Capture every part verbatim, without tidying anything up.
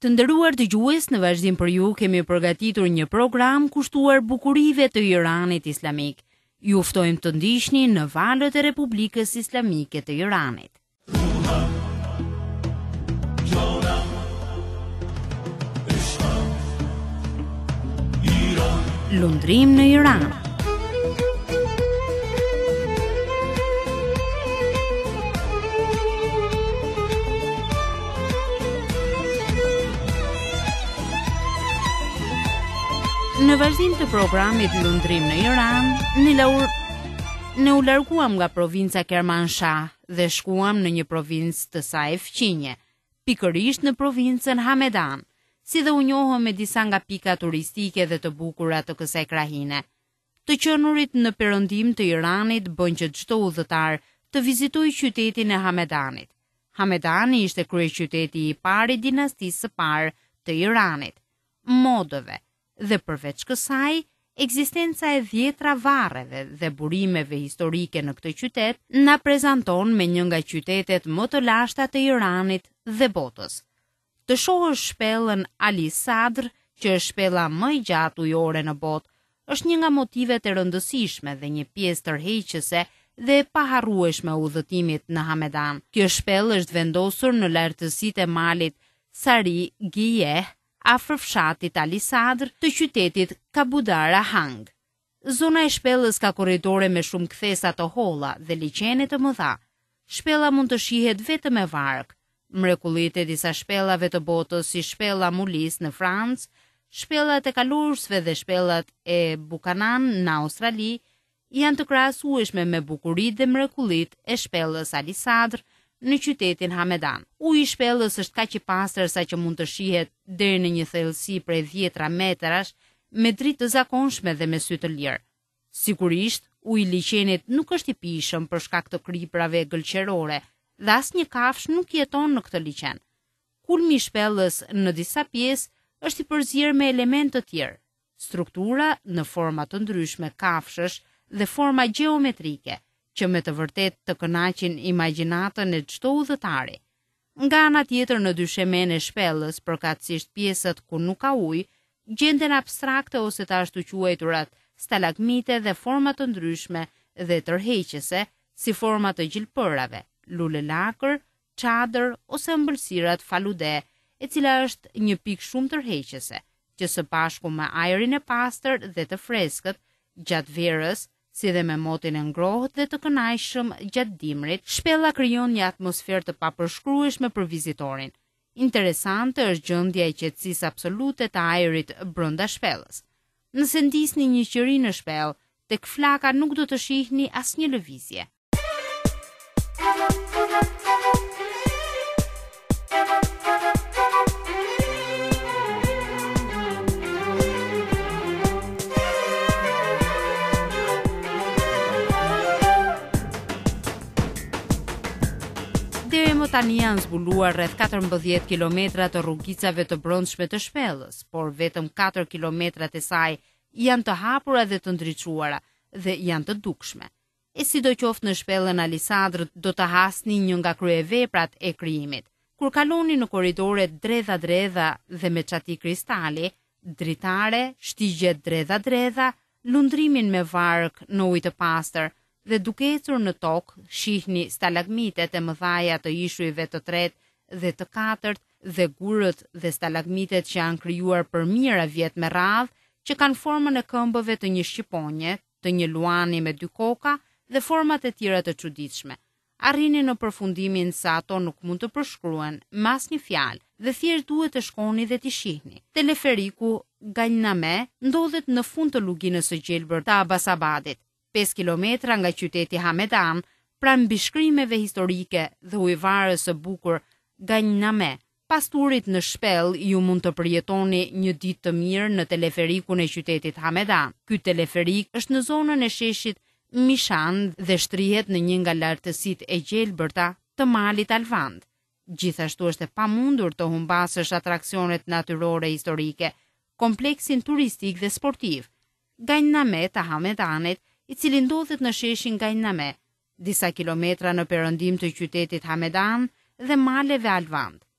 Të nderuar dëgjues, në vazhdim për ju kemi përgatitur një program kushtuar bukurive të Iranit Islamik. Ju ftojmë të ndiqni në valët e Republikës Islamike të Iranit. Lundrim në Iran. Në vazhdim të programit Lundrim në Iran, ne laur ne u larguam nga provinca Kermanshah dhe shkuam në një provincë të saj fqinje, pikërisht në provincën Hamedan, si dhe u njohëm me disa nga pikat turistike dhe të bukura të kësaj krahine. Të qenurit në perëndim të Iranit bën që çdo udhëtar të vizitojë qytetin e Hamedanit. Hamedani ishte kryeqyteti i parë i dinastisë së parë të Iranit, modëve. Dhe përveç kësaj, ekzistenca e dhjetra varreve dhe burimeve historike në këtë qytet na prezanton me një nga qytetet më të lashta të Iranit dhe botës. Të shohësh shpellën Ali Sadr, që është shpella më e gjatë ujore në botë, është një nga motivet e rëndësishme dhe një pjesë tërheqëse dhe e paharrueshme e udhëtimit në Hamedan. Kjo shpellë është vendosur në lartësitë e malit Sari Giyeh, afër fshatit Ali Sadr të qytetit Kabudara Hang. Zona e shpellës ka korridore me shumë kthesa të holla dhe liçene të mëdha. Shpella mund të shihet vetëm me varg. Mrekullitë e disa shpellave të botës si shpella Mulis në Francë, shpellat e kalursve dhe shpellat e Bukanan në Australi janë të krahasueshme me bukuritë dhe mrekullitë e shpellës Ali Sadr në qytetin Hamedan. Uji i shpellës është kaq i pastër sa që mund të shihet deri në një thellësi prej dhjetra metrash me dritë të zakonshme dhe me sy të lirë. Sigurisht, uji i liçenit nuk është i pijshëm për shkak të kriprave gëlqerore dhe asnjë kafsh nuk jeton në këtë liçen. Kulmi i shpellës në disa pjesë është i përzier me elementë të tjerë, struktura në forma të ndryshme kafshësh dhe forma gjeometrike, që me të vërtet të kënaqin imagjinatën e çdo udhëtari. Nga ana tjetër në dyshemen e shpellës, përkatësisht pjesët ku nuk ka ujë, gjenden abstrakte ose të ashtu quajturat stalagmite dhe forma të ndryshme dhe tërheqëse, si forma të gjilpërave, lule lakër, çadër ose ëmbëlsirat falude, e cila është një pikë shumë tërheqëse, që së bashku me ajrin e pastër dhe të freskët gjatë verës, si dhe me motin e ngrohtë dhe të kënaqshëm gjatë dimrit, shpella krijon një atmosferë të papërshkrueshme për vizitorin. Interesante është gjendja e qetësisë absolute të ajrit brenda shpellës. Nëse ndisni një qiri në shpellë, tek flaka nuk do të shihni asnjë lëvizje. Deri më tani janë zbuluar rreth katërmbëdhjetë kilometra të rrugicave të brendshme të shpellës, por vetëm katër kilometrat e saj janë të hapura dhe të ndriçuara dhe janë të dukshme. E sidoqoftë në shpellën Ali Sadr do të hasni një nga kryeveprat e krijimit. Kur kaloni në korridore dredha-dredha dhe me çati kristali, dritare, shtigje dredha-dredha, lundrimin me varg në ujë të pastër, dhe duke ecur në tokë, shihni stalagmitet e mëdhaja të ishujve të tretë dhe të katërt dhe gurët dhe stalagmitet që janë krijuar për mijëra vjet me radhë, që kanë formën e këmbëve të një shqiponje, të një luani me dy koka dhe format e tjera të çuditshme. Arrini në përfundimin se ato nuk mund të përshkruen me asnjë fjalë dhe thjesht duhet të shkoni dhe t'i shihni. Teleferiku Gajname ndodhet në fund të luginës së gjelbër të Abbasabadit, pesë kilometra nga qyteti Hamedan, pranë mbishkrimeve historike dhe ujëvarës së bukur Gajname. Pas turit në shpellë, ju mund të përjetoni një ditë të mirë në teleferikun e qytetit Hamedan. Ky teleferik është në zonën e sheshit Mishan dhe shtrihet në një nga lartësitë e gjelbërta të malit Alvand. Gjithashtu është e pamundur të humbasësh atraksionet natyrore historike, kompleksin turistik dhe sportiv, Gajname të Hamedanit, i cili ndodhet në sheshin Gajname, disa kilometra në perëndim të qytetit Hamedan dhe maleve Alvand.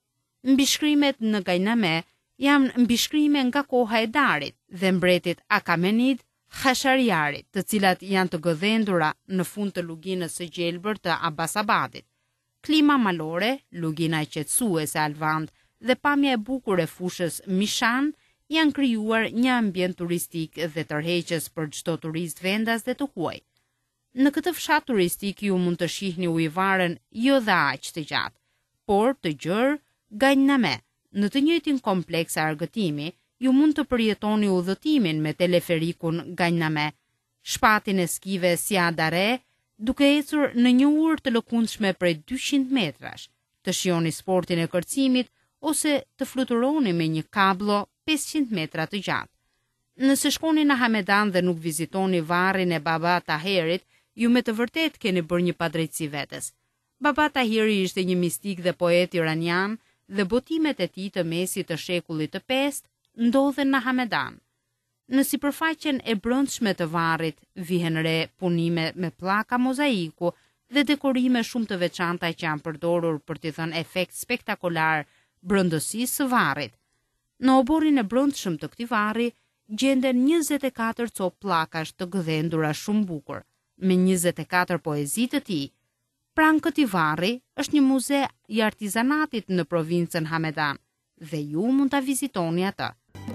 Mbishkrimet në Gajname janë mbishkrime nga koha e Darit dhe mbretit Akamenid Khashariarit, të cilat janë të gëdhendura në fund të luginës së gjelbër të Abbasabadit. Klima malore, lugina e qetësuese Alvand dhe pamja e bukur e fushës Mishan janë krijuar një ambient turistik dhe tërheqës për çdo turist vendas dhe të huaj. Në këtë fshat turistik ju mund të shihni ujëvarën jo dhe aq të gjatë, por të gjerë Gajname. Në të njëjtin kompleks argëtimi, ju mund të përjetoni udhëtimin me teleferikun Gajname, shpatin e skive Siadare, duke ecur në një urë të lëkundshme prej dyqind metrash, të shihoni sportin e kërcimit ose të fluturoni me një kablo pesëqind metra të gjatë. Nëse shkoni në Hamedan dhe nuk vizitoni varrin e Baba Taherit, ju me të vërtet keni bërë një padrejtësi vetes. Baba Tahiri ishte një mistik dhe poet iranian dhe botimet e tij të mesit të shekullit të pestë ndodhen në Hamedan. Në sipërfaqen e brendshme të varrit vihen re punime me pllaka mozaiku dhe dekorime shumë të veçanta që janë përdorur për t'i dhënë efekt spektakolar brendësisë së varrit. Në oborrin e brendshëm të këtij varri gjenden njëzet e katër copë pllakash të gëdhendura shumë bukur, me njëzet e katër poezi të tij. Pranë këtij varri është një muze i artizanatit në provincën Hamedan dhe ju mund ta vizitoni atë.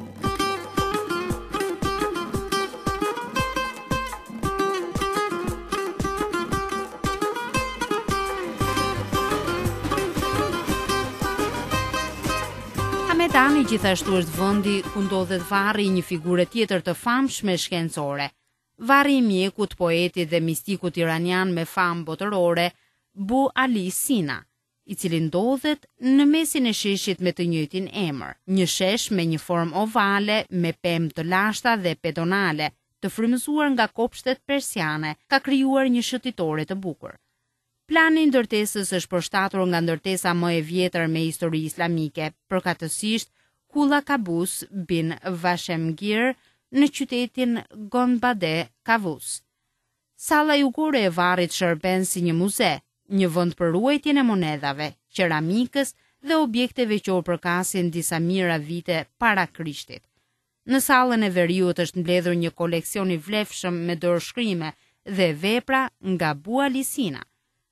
Hamedani gjithashtu është vendi ku ndodhet varri i një figure tjetër të famshme shkencore. Varri i mjekut, poetit dhe mistikut iranian me famë botërore, Bu Ali Sina, i cili ndodhet në mesin e sheshit me të njëjtin emër, një shesh me një formë ovale me pemë të lashta dhe pedonale, të frymëzuar nga kopshtet persiane, ka krijuar një shëtitore të bukur. Plani i ndërtesës është përshtatur nga ndërtesa më e vjetër me histori islamike, përkatësisht Kula Kabus bin Vashemgir në qytetin Gonbade Kavus. Salla jugore e varrit shërben si një muze, një vend për ruajtjen e monedhave, qeramikës dhe objekteve që u përkasin disa mijëra vite para Krishtit. Në sallën e veriut është mbledhur një koleksion i vlefshëm me dorëshkrime dhe vepra nga Bu Ali Sina.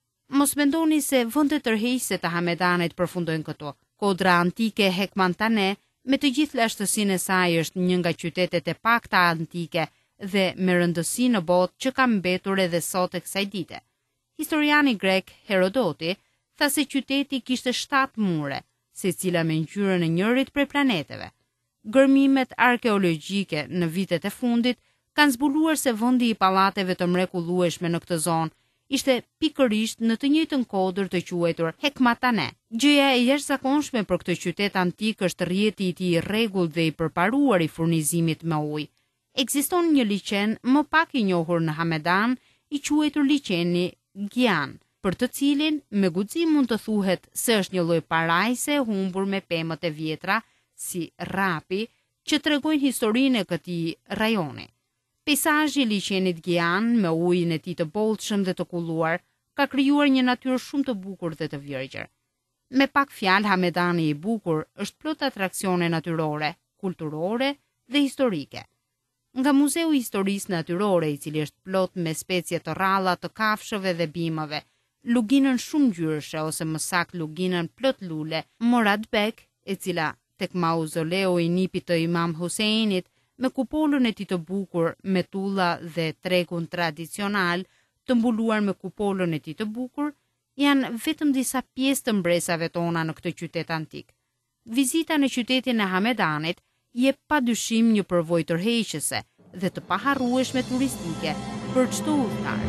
Mos mendoni se vendet tërheqëse të Hamedanit përfundojnë këto. Kodra antike Hekmantane me të gjithë lashtësinë e saj është një nga qytetet e pakta antike dhe me rëndësi në botë që ka mbetur edhe sot e kësaj dite. Historiani grek Herodoti tha se qyteti kishte shtatë mure, secila me ngjyrën e njërit prej planeteve. Gërmimet arkeologjike në vitet e fundit kanë zbuluar se vendi i pallateve të mrekullueshme në këtë zonë ishte pikërisht në të njëjtën kodër të quajtur Hekmatane. Gjëja e jashtëzakonshme për këtë qytet antik është rrjeti i tij i rregullt dhe i përparuar i furnizimit me ujë. Ekziston një liçen më pak i njohur në Hamedan, i quajtur liçeni Gian, për të cilin me guxim mund të thuhet se është një lloj parajse e humbur me pemët e vjetra si rapi që tregojnë historinë e këtij rajoni. Peizazhi i liçenit Gian me ujin e tij të bollshëm dhe të kulluar ka krijuar një natyrë shumë të bukur dhe të vjergjër. Me pak fjalë, Hamedani i bukur është plot atraksione natyrore, kulturore dhe historike. Nga Muzeu i Historisë Natyrore, i cili është plot me specie të rralla të kafshëve dhe bimëve, luginën shumë ngjyrshe ose më saktë luginën plot lule, Moradbek, e cila tek mauzoleu i nipit të Imam Huseinit, me kupolën e tij të bukur me tulla dhe tregun tradicional, të mbuluar me kupolën e tij të bukur, janë vetëm disa pjesë të mbresave tona në këtë qytet antik. Vizita në qytetin e Hamedanit jep padyshim një përvojë tërheqëse dhe të paharrueshme turistike për çdo udhëtar.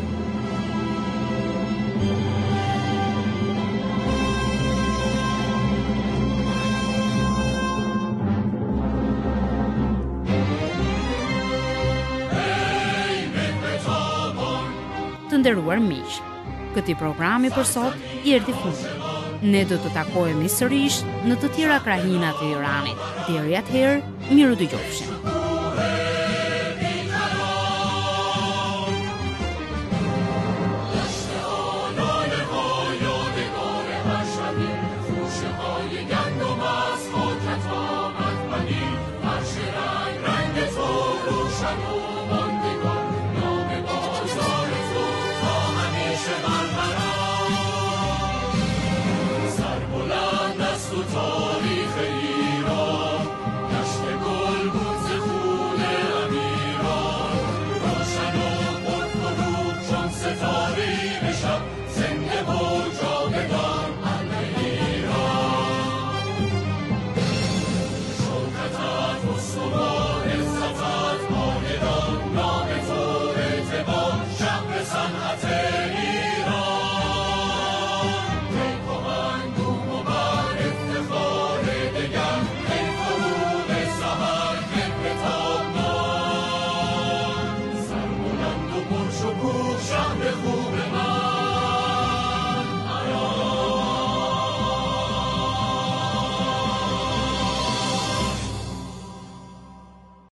Të nderuar miq, këtij programi për sot i erdhi fundi. Ne do të takohemi sërish në të tjera krahina të Iranit. Deri atëherë, miru dëgjofshim.